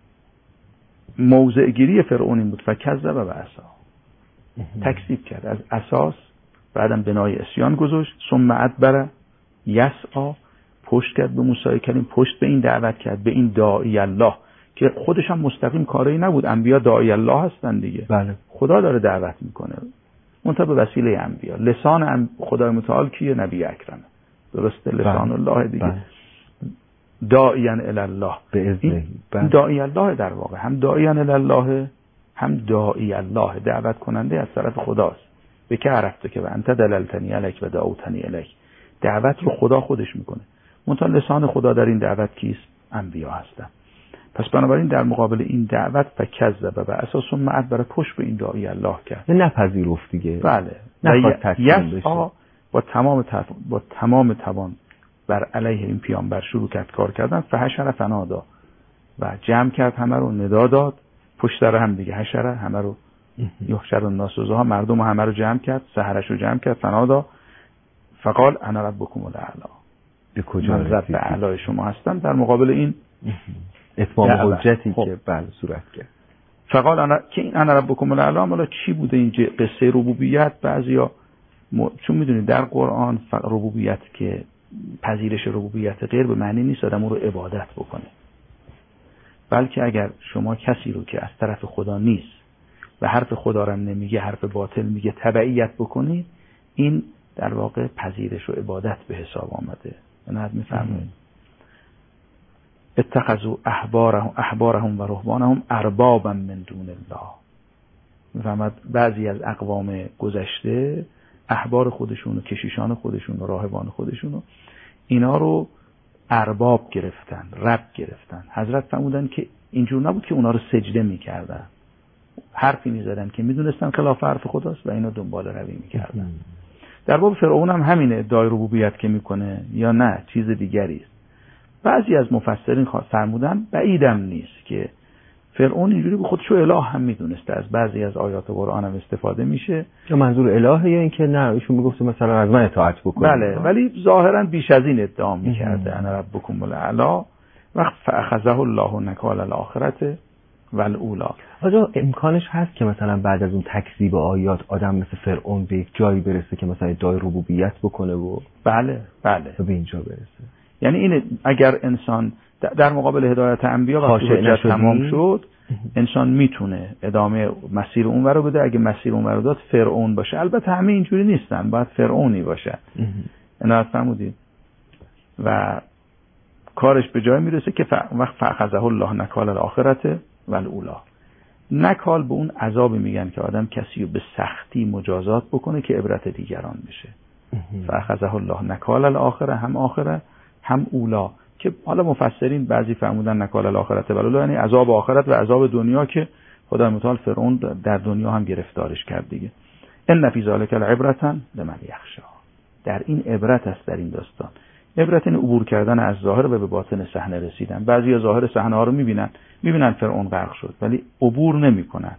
موضع گیری فرعون این بود فکذب و عصا، تکذیب کرد از اساس، بعدم بنای اسیان گذاشت، ثم ادبر یسعی، پشت کرد به موسی کلیم، پشت به این دعوت کرد، به این داعی الله که خودش هم مستقیم کاری نبود. انبیا داعی الله هستن دیگه. بله. خدا داره دعوت میکنه منتها به وسیله انبیا. لسان خدای متعال کیه؟ نبی اکرم، درسته؟ لسان الله دیگه. بله. داعیان الی الله، به اذنه. این داعی الله در واقع هم داعیان الی الله هم داعی الله، دعوت کننده از طرف خداست. به که عرفته که انت دللتنی الیک و دعوتنی الیک، دعوت رو خدا خودش میکنه. منتها لسان خدا در این دعوت کیست؟ انبیا هستن. پس بنابراین در مقابل این دعوت فکذب و اساس ثم ادبر، پشت به این داعی الله کرد، نپذیرفت دیگه. بله. نخواد تسلیم بشه. با تمام توان بر علیه این پیامبر شروع کرد کار کردن. فحشر فنادا، و جمع کرد همه رو، ندا داد پشت سر هم دیگه. حشره همه رو، یحشر الناس ضحی، مردم همه رو جمع کرد، سحرش رو جمع کرد. فنادا فقال انا ربکم الاعلی، به کجا من رب اعلی شما هستم. در مقابل این اتمام حجتی که بله صورت کرد. فقال انا، که این انا ربکم الاعلی مالا چی بوده؟ این قصه ربوبیت. بعضیا چون میدونید در قرآن ربوبیت که پذیرش ربوبیت غیر به معنی نیست آدم رو عبادت بکنه، بلکه اگر شما کسی رو که از طرف خدا نیست و حرف خدا رو نمیگه، حرف باطل میگه، تبعیت بکنید، این در واقع پذیرش و عبادت به حساب آمده. نه میفهمید؟ اتخذوا احبارهم و رهبانهم اربابا من دون الله. میفهمد؟ بعضی از اقوام گذشته احبار خودشون و کشیشان خودشون و راهبان خودشون، اینا رو ارباب گرفتن، رب گرفتن. حضرت فرمودن که اینجور نبود که اونا رو سجده میکردن، حرفی میزدن که میدونستن خلاف حرف خداست و اینا دنبال روی میکردن. در باب فرعون هم همین ادعای ربوبیت که میکنه یا نه چیز دیگری است. بعضی از مفسرین فرمودن بعیدم نیست که فرعون اینجوری به خودشو اله هم میدونسته. از بعضی از آیات قرآن هم استفاده میشه. یا منظور الهه یا اینکه نه ایشون میگفت مثلا از من اطاعت بکنید. بله، ولی ظاهرا بیش از این ادعا میکرده. انا ربکم الاعلی و فاخذه الله نکال الاخرة والاولی. آیا امکانش هست که مثلا بعد از اون تکذیب آیات آدم مثل فرعون به یک جایی برسه که مثلا ادعای ربوبیت بکنه و بله به اینجا برسه؟ یعنی این اگر انسان در مقابل هدایت انبیا وقتی حجت تمام شد، انسان میتونه ادامه مسیر اون رو بده. اگه مسیر اون رو داد فرعون باشه. البته همه اینجوری نیستن، باید فرعونی باشه. اینا فرمودید و کارش به جای میرسه که وقت فاخذه الله نکال الاخرة والاولی. نکال به اون عذابی میگن که آدم کسی رو به سختی مجازات بکنه که عبرت دیگران بشه. فاخذه الله نکال الاخرة، هم آخره هم اولا، که حالا مفسرین بعضی فرمودن نکال الاخرة والاولی یعنی عذاب آخرت و عذاب دنیا که خدای متعال فرعون در دنیا هم گرفتارش کرد دیگه. ان فی ذلک لعبرة لمن یخشی. در این عبرت است در این داستان. عبرت این عبور کردن از ظاهر و به باطن صحنه رسیدن. بعضی از ظاهر صحنه ها رو میبینن فرعون غرق شد ولی عبور نمیکنن.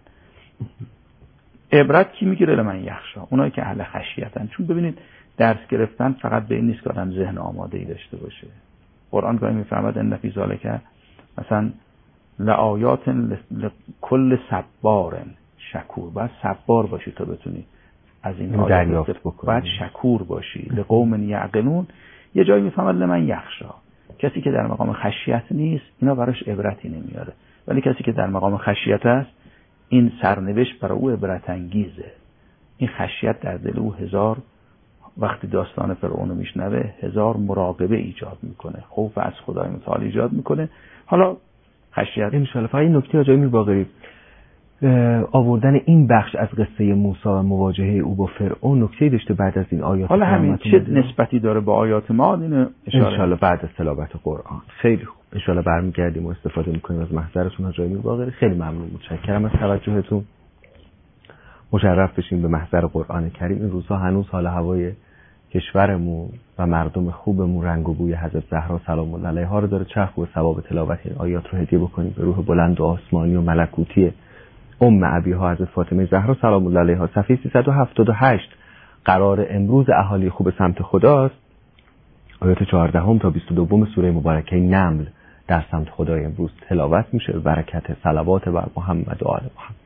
عبرت کی میگیره؟ لمن یخشی، اونایی که اهل خشیتن. چون ببینید درس گرفتن فقط به این نیست که آدم ذهن آماده‌ای داشته باشه. قرآن گاهی میفهمد ان فی ذلک مثلا لآیات لکل صبار شکور. باید صبار باشی تا بتونی از این دریافت بکنی. باید شکور باشی. لقوم یعقلون. یه جایی میفهمد لمن یخشی، کسی که در مقام خشیت نیست اینا براش عبرتی نمیاره، ولی کسی که در مقام خشیت است این سرنوشت برای او عبرت انگیزه. این خشیت در دل او هزار، وقتی داستان فرعون رو میشنوه، هزار مراقبه ایجاد میکنه، خوف از خدای متعال ایجاد میکنه. حالا خشیت ان شاء الله. فقط این نکته راجع به باقری آوردن این بخش از قصه موسی و مواجهه او با فرعون نکته‌ای داشته بعد از این آیات؟ حالا همین چه نسبتی داره با آیات ما؟ اینو ان شاء الله بعد از تلاوت قرآن. خیلی خوب، ان شاء الله برمیگردیم و استفاده میکنیم از محضرتون حاج امیر باقری. خیلی ممنون، متشکرم از توجهتون. مشرف بشیم به محضر قرآن کریم. این روزها هنوز حال هوای کشورمون و مردم خوبمون رنگ و بوی حضرت زهرا سلام الله علیها رو داره، چه خوب ثواب تلاوت این آیات رو هدیه بکنیم به روح بلند و آسمانی و ملکوتی ابیها حضرت فاطمه زهرا سلام الله علیها. صفحه 378 قرار امروز اهالی خوب سمت خداست. آیات 14 تا 22 سوره مبارکه نمل در سمت خدای امروز تلاوت میشه به برکت صلوات بر محمد و آل محمد.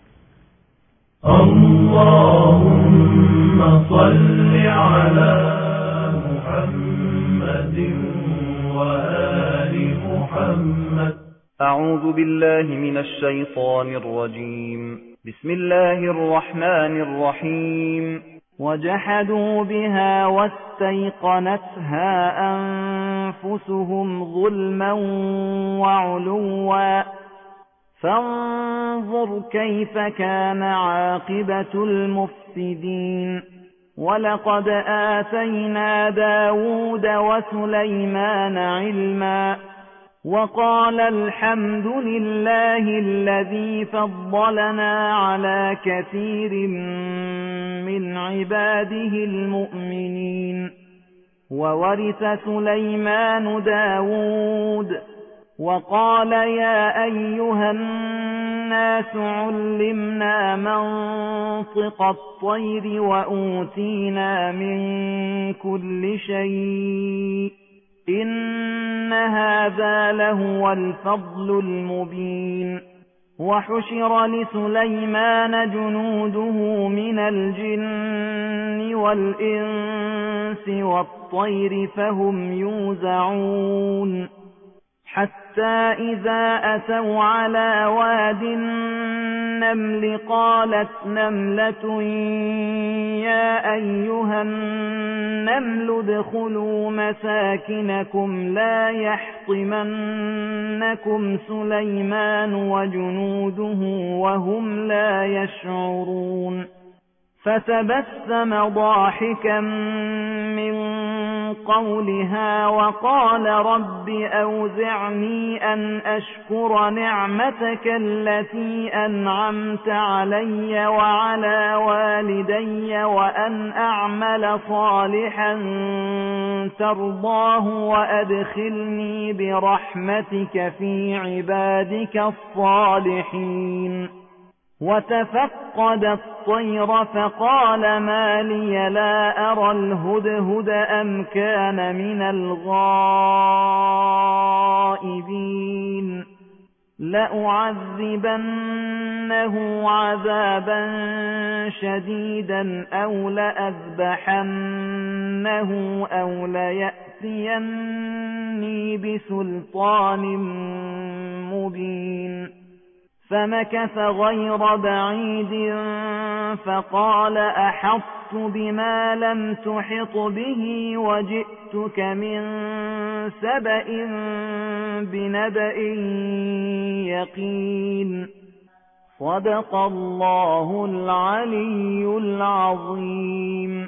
اللهم صل على محمد وآل محمد. أعوذ بالله من الشيطان الرجيم. بسم الله الرحمن الرحيم. وجحدوا بها واستيقنتها أنفسهم ظلما وعلوا فانظر كيف كان عاقبة المفسدين. ولقد آتينا داود وسليمان علما وقال الحمد لله الذي فضلنا على كثير من عباده المؤمنين. وورث سليمان داود وقال يا أيها الناس علمنا منطق الطير وأوتينا من كل شيء إن هذا لهو الفضل المبين. وحشر لسليمان جنوده من الجن والإنس والطير فهم يوزعون حتى إذا أتوا على واد النمل قالت نملة يا أيها النمل ادخلوا مساكنكم لا يحطمنكم سليمان وجنوده وهم لا يشعرون. فتبسم ضاحكا من قولها وقال رب أوزعني أن أشكر نعمتك التي أنعمت علي وعلى والدي وأن أعمل صالحا ترضاه وأدخلني برحمتك في عبادك الصالحين. وتفقد الطير فقال ما لي لا أرى الهدهد أم كان من الغائبين. لأعذبنه عذابا شديدا أو لأذبحنه أو ليأتيني بسلطان مبين. فمكث غير بعيد فقال أحطت بما لم تحط به وجئتك من سبأ بنبأ يقين. صدق الله العلي العظيم.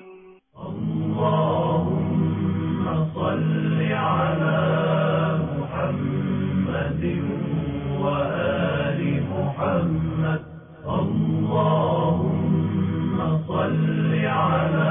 اللهم صل على محمد وآل محمد. اللهم صل على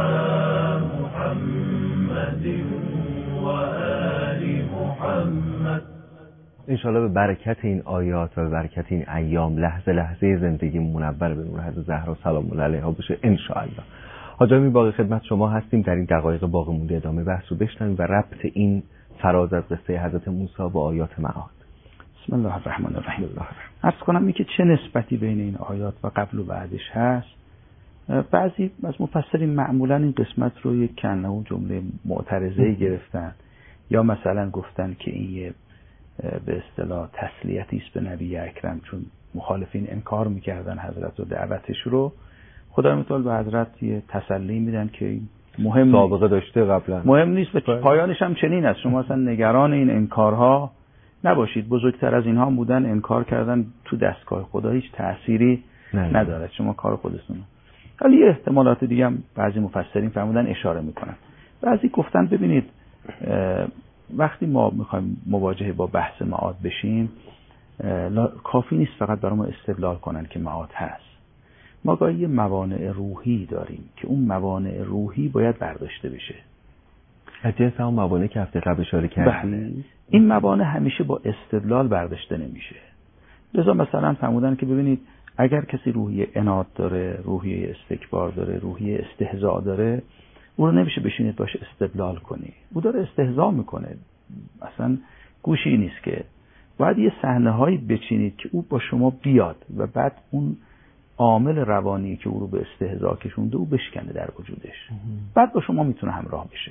محمد وآل محمد. انشاءالله به برکت این آیات و به برکت این ایام لحظه لحظه زندگی منور به نور حضرت زهرا سلام الله علیها بشه انشاءالله. حاج آمین باقی خدمت شما هستیم. در این دقایق باقی مونده ادامه بحث رو بشنویم و ربط این فراز از قصه حضرت موسی با آیات معاد. بسم الله الرحمن الرحیم. عرض کنم که چه نسبتی بین این آیات و قبل و بعدش هست. بعضی از مفسرین معمولا این قسمت رو یک کنه و جمله معترضه‌ای گرفتن یا مثلا گفتن که این یه به اصطلاح تسلیتی است به نبی اکرم، چون مخالفین انکار میکردن حضرت و دعوتش رو. خدای متعال به حضرت یه تسلی میدن که مهم سابقه داشته قبلا، مهم نیست و پایانش هم چنین است. شما اصلا نگران این انکارها نباشید. بزرگتر از اینها بودن، انکار کردن تو دستگاه خدا هیچ تأثیری نداره. شما کار خودتون. ولی یه احتمالات دیگه هم بعضی مفسرین فرمودن اشاره میکنن. بعضی گفتن ببینید وقتی ما میخوایم مواجهه با بحث معاد بشیم کافی نیست فقط برای ما استدلال کنن که معاد هست. ما گاهی یه موانع روحی داریم که اون موانع روحی باید برداشته بشه. از جنس همون موانع که هفته قبل اشاره کردیم. بله. این موانع همیشه با استدلال برداشته نمیشه. لذا مثلا فرمودن که ببینید اگر کسی روحیه عناد داره، روحیه استکبار داره، روحیه استهزاء داره، اون رو نمیشه بشینید باشه استدلال کنی. او داره استهزاء میکنه، اصلا گوشی نیست که. باید یه صحنه‌هایی بچینید که او با شما بیاد و بعد اون عامل روانی که او رو به استهزاء کشونده او بشکنه در وجودش، بعد با شما میتونه همراه بشه.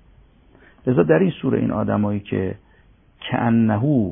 لذا در این سوره این آدمایی که کأنه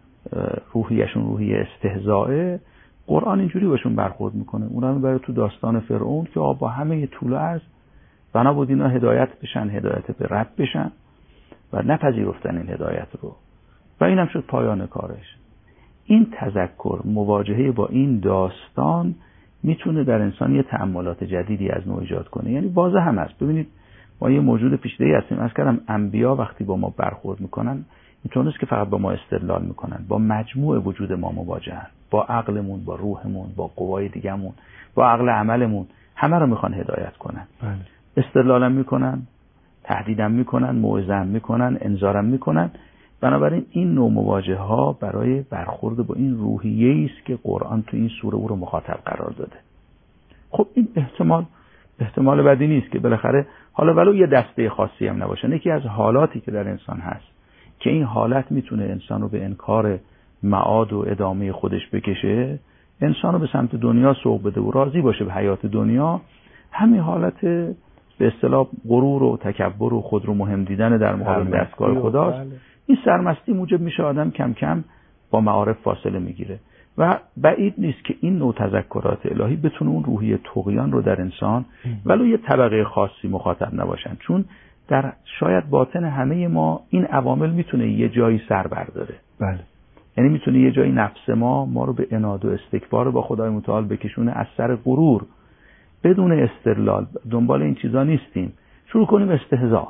روحیشون روحیه استهزاءه، قرآن اینجوری باشون برخورد میکنه. اونا میبره تو داستان فرعون که با همه طول عرض بنا بود اینا هدایت بشن، هدایت به رب بشن و نپذیرفتن این هدایت رو و اینم شد پایان کارش. این تذکر، مواجهه با این داستان میتونه در انسان یه تأملات جدیدی از نوع ایجاد کنه. یعنی واضح هم هست. ببینید ما یه موجود پیچیده‌ای هستیم. از کردم انبیا وقتی با ما برخورد میکنن اینطور نیست که فقط با ما استدلال میکنن، با مجموع وجود ما مواجهن، با عقلمون، با روحمون، با قوای دیگمون، با عقل عملمون، همه رو میخوان هدایت کنن. استدلالم میکنن، تهدیدم میکنن، موعظه‌ام میکنن، انذارم میکنن. بنابراین این نوع مواجهه ها برای برخورد با این روحیه‌ای است که قرآن تو این سوره او رو مخاطب قرار داده. خب این احتمال بدی نیست که بالاخره حالا ولو یه دسته خاصی هم نباشه، یکی از حالاتی که در انسان هست که این حالت میتونه انسان رو به انکار معاد و ادامه خودش بکشه، انسان رو به سمت دنیا سوق بده و راضی باشه به حیات دنیا، همین حالت به اصطلاح غرور و تکبر و خود رو مهم دیدن در مقابل دستگاه خداست. این سرمستی موجب میشه آدم کم کم با معارف فاصله میگیره و بعید نیست که این نوع تذکرات الهی بتونه اون روحیه طغیان رو در انسان ولو یه طبقه خاصی مخاطب نباشن، چون در شاید باطن همه ما این عوامل میتونه یه جایی سر برداره. بله. یعنی میتونه یه جایی نفس ما رو به عناد و استکبار با خدای متعال بکشونه، از سر غرور بدون استدلال دنبال این چیزا نیستیم، شروع کنیم استهزاء.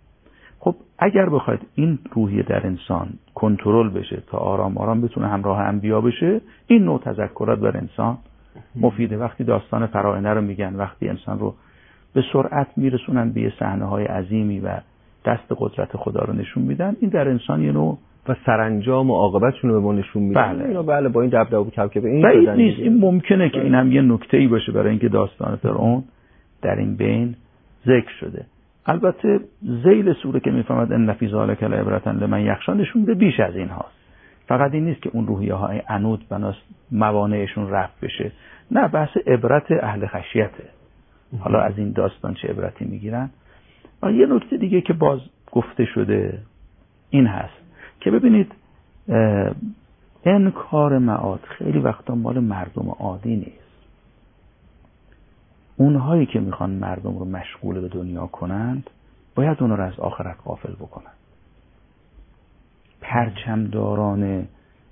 خب اگر بخواید این روحیه در انسان کنترل بشه تا آرام آرام بتونه همراه انبیا بشه، این نوع تذکرات بر انسان مفیده. وقتی داستان فراعنه رو میگن، وقتی انسان رو به سرعت میرسونن به صحنه‌های عظیمی و دست قدرت خدا رو نشون میدن، این در انسان یه نوع و سرانجام و عاقبتشون رو به ما نشون میدن. بله. بله با این دبدبه و کبکبه این بعید نیست. این ممکنه که این هم یه نکته‌ای باشه برای اینکه داستان فرعون در این بین ذکر شده. البته ذیل سوره که میفهمد ان فی ذلک لعبرة لمن یخشی نشون میده بیش از این هاست. فقط این نیست که اون روحیه های عنود بناس موانعشون رفع بشه، نه، بحث عبرت اهل خشیته. حالا از این داستان چه عبرتی میگیرن؟ و یه نکته دیگه که باز گفته شده این هست که ببینید انکار معاد خیلی وقتا مال مردم عادی نیست. اونهایی که میخوان مردم رو مشغول به دنیا کنند باید اون رو از آخرت غافل بکنن. پرچمداران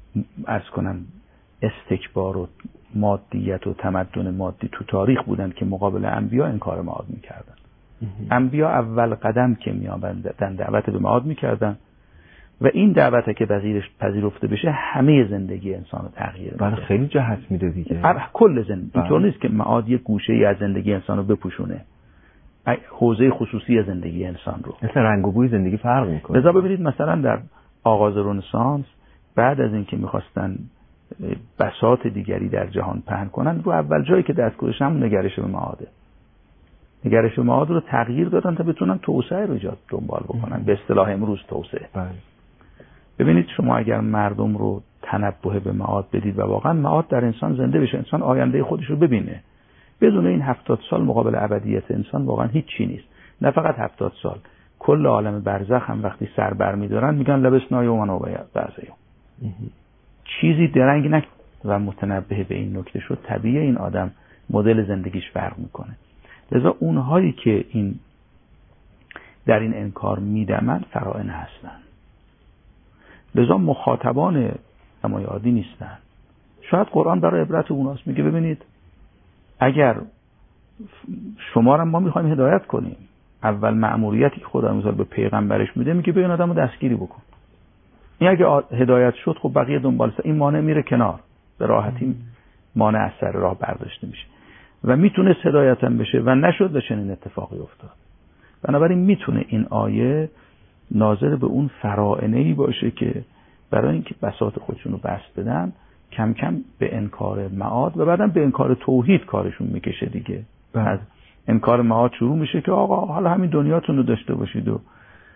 استکبار و مادیت و تمدن مادی تو تاریخ بودن که مقابل انبیا انکار معاد میکردن. انبیا اول قدم که میآوردن دعوت به معاد میکردن و این دعوت که پذیرفته بشه همه زندگی انسان رو تغییر میده. بله خیلی جهت میده دیگه. کل زندگی. اینطور نیست که معاد یک گوشه‌ای از زندگی انسان رو بپوشونه، حوزه خصوصی زندگی انسان رو. مثلا رنگ و بوی زندگی فرق میکنه. لذا ببینید مثلا در آغاز رنسانس بعد از اینکه میخواستن بساط دیگری در جهان پهن کنن، رو اول جایی که دست گذاشتن همون نگرش به معاده. نگرش به معاد رو تغییر دادن تا بتونن توسعه رو ایجاد دنبال بکنن، به اصطلاح امروز توسعه. بله. ببینید شما اگر مردم رو تنبه به معاد بدید و واقعا معاد در انسان زنده بشه، انسان آینده خودش رو ببینه، بدون این 70 سال مقابل ابدیت انسان واقعا هیچ چی نیست. نه فقط 70 سال، کل عالم برزخ هم وقتی سر بر می‌دارن میگن لبسنا یوما و بعضی چیزی درنگ نک و متنبه به این نکته شد، طبیعی این آدم مدل زندگیش فرق میکنه. لذا اونهایی که این در این انکار میدمن فراعنه هستن، لذا مخاطبان نمای عادی نیستن. شاید قرآن برای عبرت اوناست، میگه ببینید اگر شما را ما میخوایم هدایت کنیم، اول مأموریتی که خدا مثلا به پیغمبرش میده میگه ببین آدمو دستگیری بکن. این اگه هدایت شد خب بقیه دنبال این مانع میره کنار، به راحتی مانع از سر راه برداشته میشه. و میتونست هدایت هم بشه و نشد و چنین اتفاقی افتاد. بنابراین میتونه این آیه ناظر به اون فراعنه‌ای باشه که برای اینکه بساط خودشون رو بسط بدن کم کم به انکار معاد و بعدم به انکار توحید کارشون میکشه دیگه. از انکار معاد شروع میشه که آقا حالا همین دنیاتون رو داشته باشید و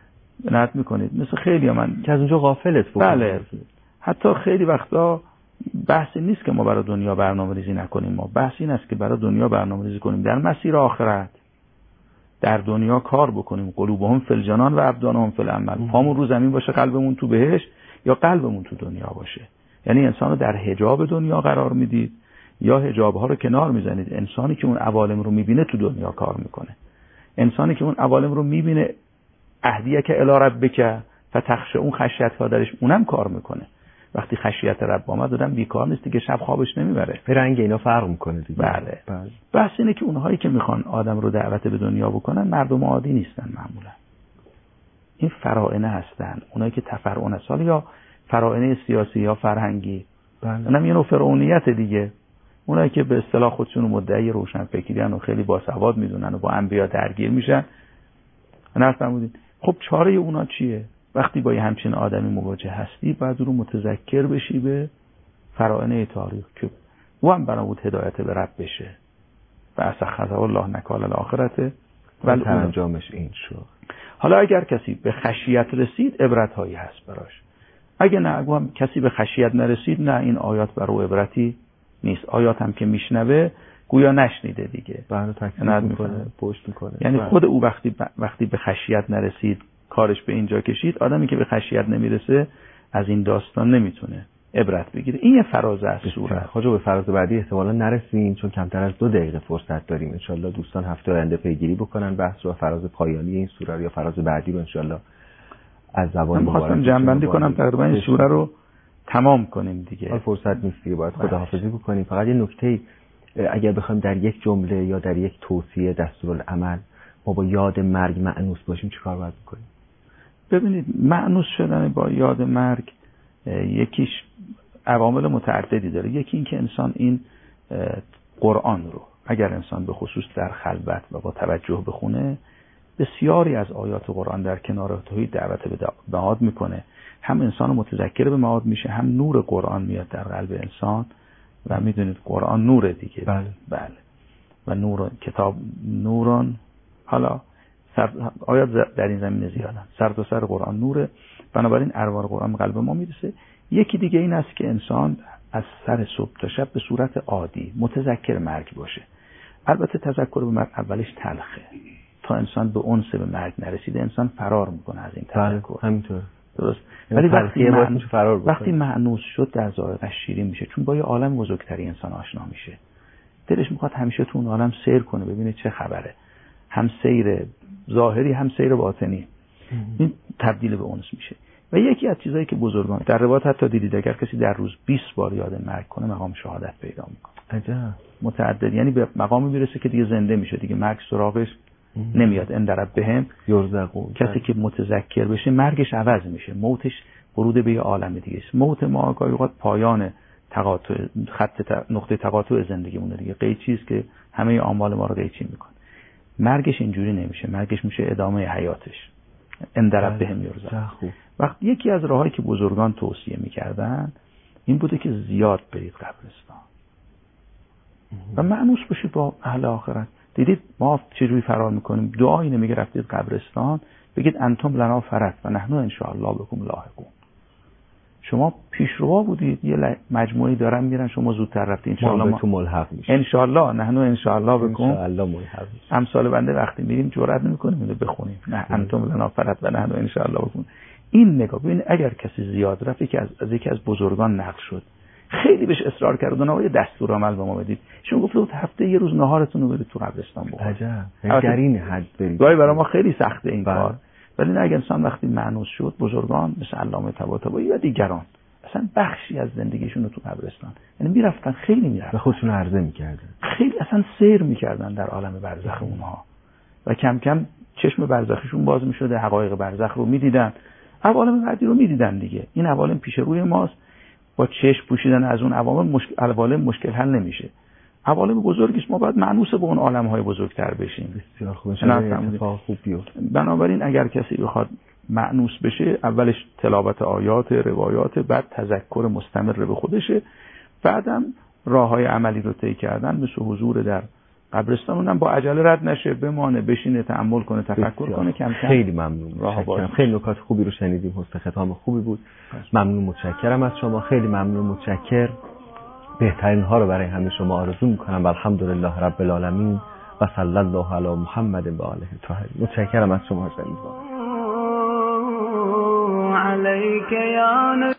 نت میکنید. مثل خیلی من که از اونجا غافلت بکنید. بله. حتی خیلی وقتا بحثی نیست که ما برای دنیا برنامه‌ریزی نکنیم، ما بحث این است که برای دنیا برنامه‌ریزی کنیم در مسیر آخرت، در دنیا کار بکنیم. قلوبهم فی الجنان و ابدانهم فی العمل. پامون رو زمین باشه قلبمون تو بهشت یا قلبمون تو دنیا باشه. یعنی انسانو در حجاب دنیا قرار میدید یا حجاب‌ها رو کنار میزنید. انسانی که اون عوالم رو میبینه تو دنیا کار میکنه. انسانی که اون عوالم رو میبینه اهدیک الی ربک فتخشع، اون خشیت‌ها درش اونم کار میکنه. وقتی خشیت رب آمد آدم بیکار نیست دیگه، شب خوابش نمیبره. رنگ اینا فرق میکنه دیگه. بله. بحث اینه که اونهایی که میخوان آدم رو دعوت به دنیا بکنن مردم عادی نیستن معمولا. این فراعنه هستن، اونایی که تفرعن هستن یا فراعنه سیاسی یا فرهنگی. اونم یه نوع فرعونیت دیگه. اونایی که به اصطلاح خودشون مدعی روشنفکریان و خیلی باسواد میدونن و با انبیا درگیر میشن. نفهمیدین؟ خب چاره اونا چیه؟ وقتی با یه همچین آدمی مواجه هستی بعد رو متذکر بشی به فراعنه تاریخ که او هم بنابود هدایت به رب بشه و اسخذ الله نکال الاخرته و انجامش این شد. حالا اگر کسی به خشیت رسید عبرت هایی هست براش. اگه نه کسی به خشیت نرسید نه، این آیات برای عبرتی نیست. آیات هم که میشنوه گویا نشنیده دیگه، بله تکذیب میکنه، پشت میکنه. یعنی خود او وقتی به خشیت نرسید کارش به اینجا کشید. آدمی که به خشیت نمیرسه از این داستان نمیتونه عبرت بگیره. این یه فراز از سوره. حاجا به فراز بعدی احتمالاً نرسیم چون کمتر از 2 دقیقه فرصت داریم. انشالله دوستان هفته آینده پیگیری بکنن بحث رو، فراز پایانی این سوره یا فراز بعدی رو انشالله از زبان مبارک خواستم جمع‌بندی کنم تقریبا این سوره رو تمام کنیم دیگه. فرصت نیست دیگه، باید خداحافظی بکنیم. فقط یه نکته اگر بخوایم در یک جمله یا در یک توصیه دستورالعمل ما با یاد مرگ مأنوس باشیم چیکار باید بکنیم؟ ببینید مأنوس شدن با یاد مرگ یکیش عوامل متعددی داره. یکی این که انسان این قرآن رو اگر انسان به خصوص در خلوت و با توجه بخونه بسیاری از آیات قرآن در کنار توحید دعوت به معاد میکنه. هم انسان متذکر به معاد میشه، هم نور قرآن میاد در قلب انسان و میدونید قرآن نوره دیگه. بله. و نور کتاب نوران، حالا آیات در این زمینه زیادن. سر تا سر قرآن نوره، بنابراین ارواح قرآن به قلب ما میرسه. یکی دیگه این است که انسان از سر صبح تا شب به صورت عادی متذکر مرگ باشه. البته تذکر به مرگ اولش تلخه، تا انسان به انس به مرگ نرسیده انسان فرار میکنه از این تذکر. همینطور درست. ولی وقتی مأنوس شد در ذائقه‌اش شیرین میشه، چون با یه عالم بزرگتری انسان آشنا میشه. دلش میخواد همیشه تو اون عالم سیر کنه، ببینه چه خبره. هم سیر ظاهری هم سیر باطنی. این تبدیل به انس میشه. و یکی از چیزایی که بزرگان در روایت حتی دیدید اگر کسی در روز 20 بار یاد مرگ کنه مقام شهادت پیدا میکنه. عجب. متعدد، یعنی به مقامی میرسه که دیگه زنده میشه، دیگه مرگ سراغش نمیاد. اندرب بهم یرزقون. کسی که متذکر بشه مرگش عوض میشه، موتش ورود به یه عالم دیگه است. موت ما گاهی اوقات پایان تقاطع نقطه تقاطع زندگیمونه دیگه، قیچی است که همه اعمال ما رو قیچی میکنه. مرگش اینجوری نمیشه، مرگش میشه ادامه حیاتش. اندرب بهم یرزقون. وقت یکی از راهایی که بزرگان توصیه میکردن این بوده که زیاد برید قبرستان و مأنوس بشید با اهل آخرت. دیدید ما چجوری فرار میکنیم؟ دعایی نمیگه رفتید قبرستان بگید انتم لنا فرت و نحن ان شاء الله بكم لاحقون. شما پیشرو بودید، یه مجموعی دارن میرن، شما زودتر رفتید، ان شاء الله ما ملحق میشیم. ان شاء الله نحن ان شاء الله بكم ان شاء الله ملحق میشیم. امثال بنده وقتی میریم جرئت نمیکنیم اینو بخونیم، نه انتم لنا فرت و نحن ان شاء الله بكم. این نگاه ببین، اگر کسی زیاد رفت که از یکی از بزرگان نقل شد، خیلی بهش اصرار کردن آقا دستور عمل به ما بدید. ایشون گفت هفته یه روز ناهارتون رو برید تو قبرستان بخورید. عجب. در این حد برید. گاهی برای ما خیلی سخته این کار، ولی نه اگه انسان وقتی مأنوس شد، بزرگان مثل علامه طباطبایی و دیگران اصلا بخشی از زندگیشون رو تو قبرستان، یعنی میرفتن، خیلی میرفتن، به خودشون عرضه میکردن، خیلی اصلا سیر میکردن در عالم برزخ اونها و کم کم چشم برزخشون باز میشده، حقایق برزخ رو میدیدن، عوالم بعدی رو میدیدن دیگه. این عوالم پیش روی ماست، با چشم پوشیدن از اون عوالم مشکل حل نمیشه. عوالم بزرگش ما باید مانوس به اون عالم‌های بزرگتر بشیم. بسیار خوب، اتفاق خوب بیفته. بنابراین اگر کسی بخواد مانوس بشه، اولش تلاوت آیات، روایات، بعد تذکر مستمر به خودشه، بعدم راه‌های عملی رو طی کردن، مثل حضور در قبرستان، اونم با عجله رد نشه، بمانه، بشینه، تأمل کنه، تفکر کنه، کم کم. خیلی ممنون. راه خیلی نکات خوبی رو شنیدیم، حسن ختام خوبی بود. ممنون، متشکرم از شما. خیلی ممنون، متشکر. بهترین ها رو برای همه شما آرزو میکنم. الحمدلله رب العالمین و صلی الله علی محمد و آله الطاهرین. متشکرم از شما. علیک یا